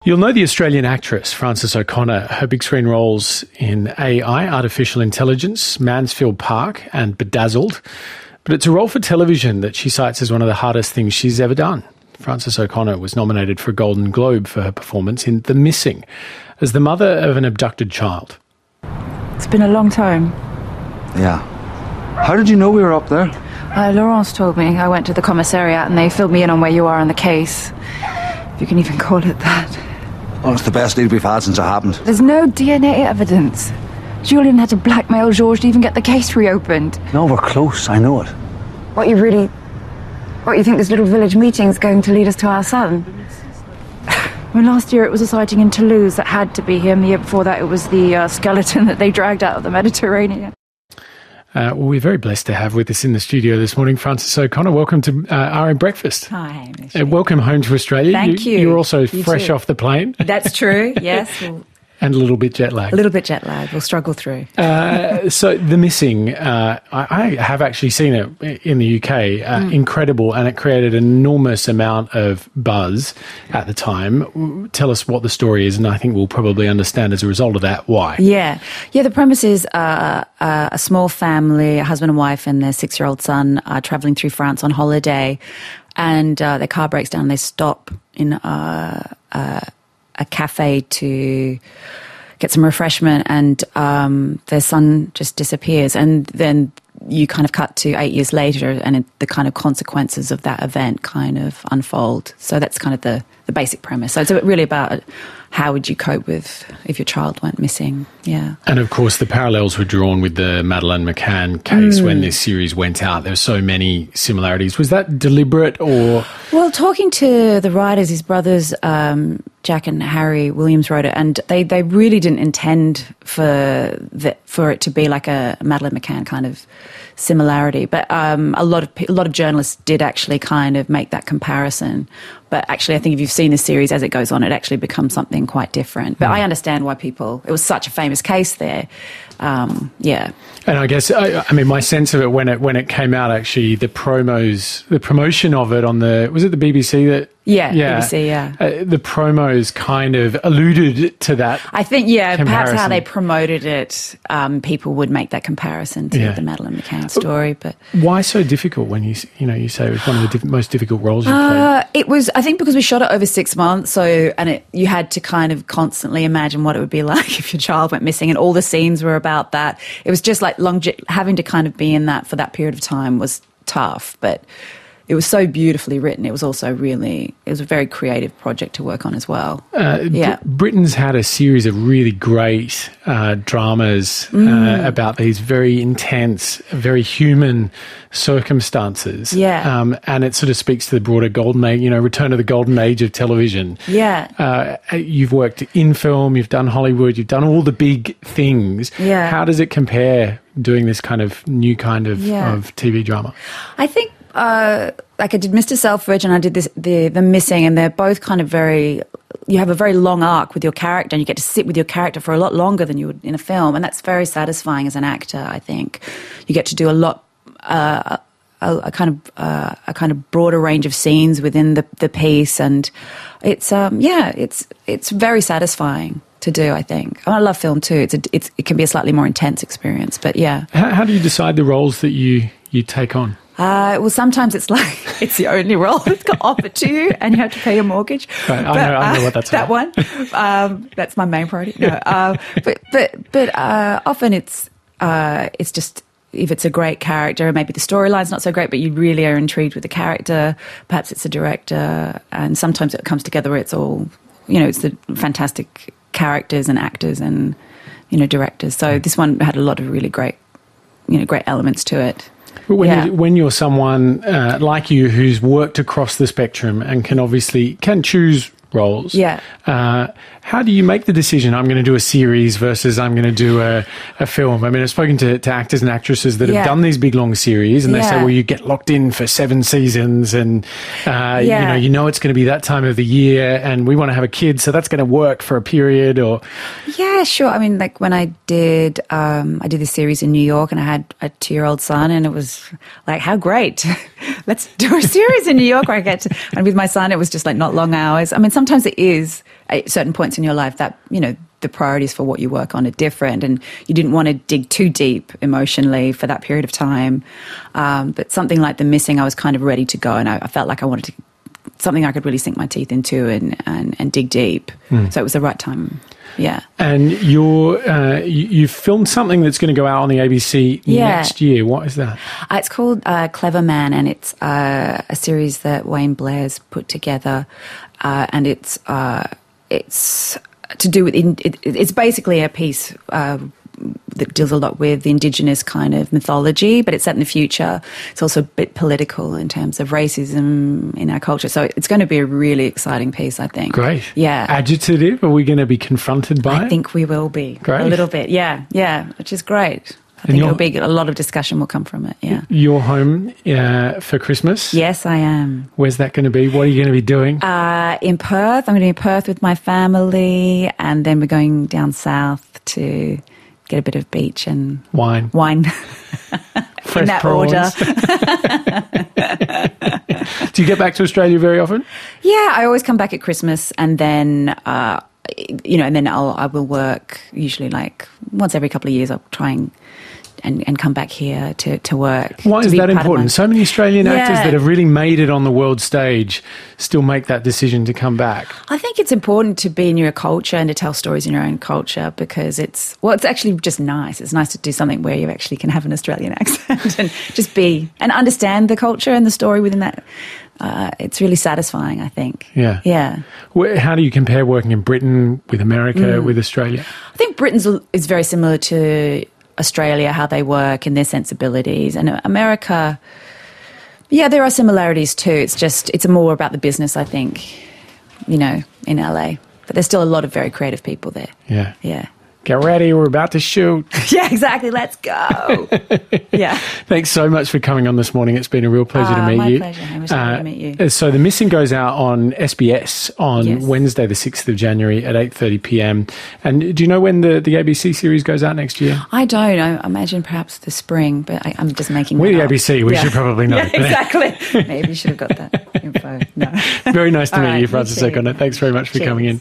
You'll know the Australian actress Frances O'Connor. Her big screen roles in AI, Artificial Intelligence, Mansfield Park and Bedazzled. But it's a role for television that she cites as one of the hardest things she's ever done. Frances O'Connor was nominated for a Golden Globe for her performance in The Missing as the mother of an abducted child. It's been a long time. Yeah. How did you know we were up there? Laurence told me. I went to the commissariat and they filled me in on where you are on the case. If you can even call it that. Well, it's the best lead we've had since it happened. There's no DNA evidence. Julian had to blackmail Georges to even get the case reopened. No, we're close, I know it. What, you think this little village meeting's going to lead us to our son? Well, last year it was a sighting in Toulouse that had to be him. The year before that it was the skeleton that they dragged out of the Mediterranean. Well, we're very blessed to have with us in the studio this morning Frances O'Connor. Welcome to RM Breakfast. Hi. Welcome home to Australia. Thank you. You're also fresh off the plane. That's true, yes. And a little bit jet lagged. A little bit jet lagged. We'll struggle through. So The Missing, I have actually seen it in the UK. Incredible, and it created an enormous amount of buzz at the time. Tell us what the story is, and I think we'll probably understand as a result of that why. Yeah, the premise is a small family, a husband and wife and their 6-year-old son are travelling through France on holiday, and their car breaks down. They stop in a cafe to get some refreshment, and their son just disappears. And then you kind of cut to 8 years later, and the kind of consequences of that event kind of unfold. So that's kind of the basic premise. So it's really about how would you cope with if your child went missing. Yeah. And of course the parallels were drawn with the Madeleine McCann case when this series went out. There were so many similarities. Was that deliberate or? Well, talking to the writers, his brothers, Jack and Harry Williams wrote it, and they really didn't intend for it to be like a Madeleine McCann kind of similarity. But a lot of journalists did actually kind of make that comparison. But actually, I think if you've seen the series as it goes on, it actually becomes something quite different. But I understand why it was such a famous case there. Yeah. And I guess, I mean, my sense of it when it came out, actually, the promotion of it was it the BBC that? Yeah, BBC, yeah. The promos kind of alluded to that. I think, perhaps how they promoted it, people would make that comparison to the Madeleine McCann story. But why so difficult when you say it was one of the most difficult roles you played? It was, I think, because we shot it over 6 months, you had to kind of constantly imagine what it would be like if your child went missing, and all the scenes were about that. It was just like having to kind of be in that for that period of time was tough, but it was so beautifully written. It was also it was a very creative project to work on as well. Britain's had a series of really great dramas about these very intense, very human circumstances. Yeah. And it sort of speaks to the broader golden age, return of the golden age of television. Yeah. You've worked in film, you've done Hollywood, you've done all the big things. Yeah. How does it compare doing this kind of new kind of TV drama? I think like I did Mr. Selfridge and I did The Missing, and they're both kind of you have a very long arc with your character, and you get to sit with your character for a lot longer than you would in a film, and that's very satisfying as an actor. I think you get to do a lot, a kind of broader range of scenes within the piece, and it's very satisfying to do, I think. I love film too. It can be a slightly more intense experience, but yeah. How do you decide the roles that you take on? Well, sometimes it's like it's the only role that's got offered to you, and you have to pay your mortgage. Right, I know what that's that about. One. That's my main priority. No, but often it's just if it's a great character, maybe the storyline's not so great, but you really are intrigued with the character. Perhaps it's a director, and sometimes it comes together where it's all it's the fantastic characters and actors and directors. So this one had a lot of really great great elements to it. But when you're someone like you who's worked across the spectrum and can choose roles, how do you make the decision, I'm going to do a series versus I'm going to do a film? I mean, I've spoken to actors and actresses that have done these big, long series, and they say, well, you get locked in for 7 seasons and, it's going to be that time of the year and we want to have a kid, so that's going to work for a period or... Yeah, sure. I mean, like when I did this series in New York and I had a 2-year-old son, and it was like, how great. Let's do a series in New York where and with my son, it was just like not long hours. I mean, sometimes it is at certain points in your life that, the priorities for what you work on are different, and you didn't want to dig too deep emotionally for that period of time. But something like The Missing, I was kind of ready to go, and I felt like I wanted to something I could really sink my teeth into and dig deep. So it was the right time. Yeah. And you've filmed something that's going to go out on the ABC next year. What is that? It's called Clever Man, and it's a series that Wayne Blair's put together, and it's to do with it's basically a piece that deals a lot with the Indigenous kind of mythology, but it's set in the future. It's also a bit political in terms of racism in our culture. So it's going to be a really exciting piece, I think. Great. Yeah. Agitative? Are we going to be confronted by it? I think we will be. Great. A little bit, yeah, which is great. I think it'll be a lot of discussion will come from it, yeah. You're home for Christmas? Yes, I am. Where's that going to be? What are you going to be doing? In Perth. I'm going to be in Perth with my family, and then we're going down south to get a bit of beach and wine. Fresh in that prawns. order. Do you get back to Australia very often? Yeah, I always come back at Christmas, and then and then I will work usually like once every couple of years. I'll try and come back here to work. Why is that important? So many Australian actors that have really made it on the world stage still make that decision to come back. I think it's important to be in your culture and to tell stories in your own culture, because it's actually just nice. It's nice to do something where you actually can have an Australian accent and just be and understand the culture and the story within that. It's really satisfying, I think. Yeah. Yeah. How do you compare working in Britain with America, with Australia? I think Britain is very similar to Australia, how they work and their sensibilities. And America, there are similarities too. It's more about the business, I think, in LA. But there's still a lot of very creative people there. Yeah. Yeah. Get ready, we're about to shoot. Yeah, exactly. Let's go. Yeah. Thanks so much for coming on this morning. It's been a real pleasure to meet you. My pleasure, Hamish. Lovely to meet you. So The Missing goes out on SBS on Wednesday, the 6th of January at 8:30 p.m. And do you know when the ABC series goes out next year? I don't. I imagine perhaps the spring, but I'm just making that We're the up. ABC. We should probably know. Yeah, exactly. Maybe you should have got that info. No. Very nice to meet you, you Frances too. O'Connor. Thanks very much for coming in.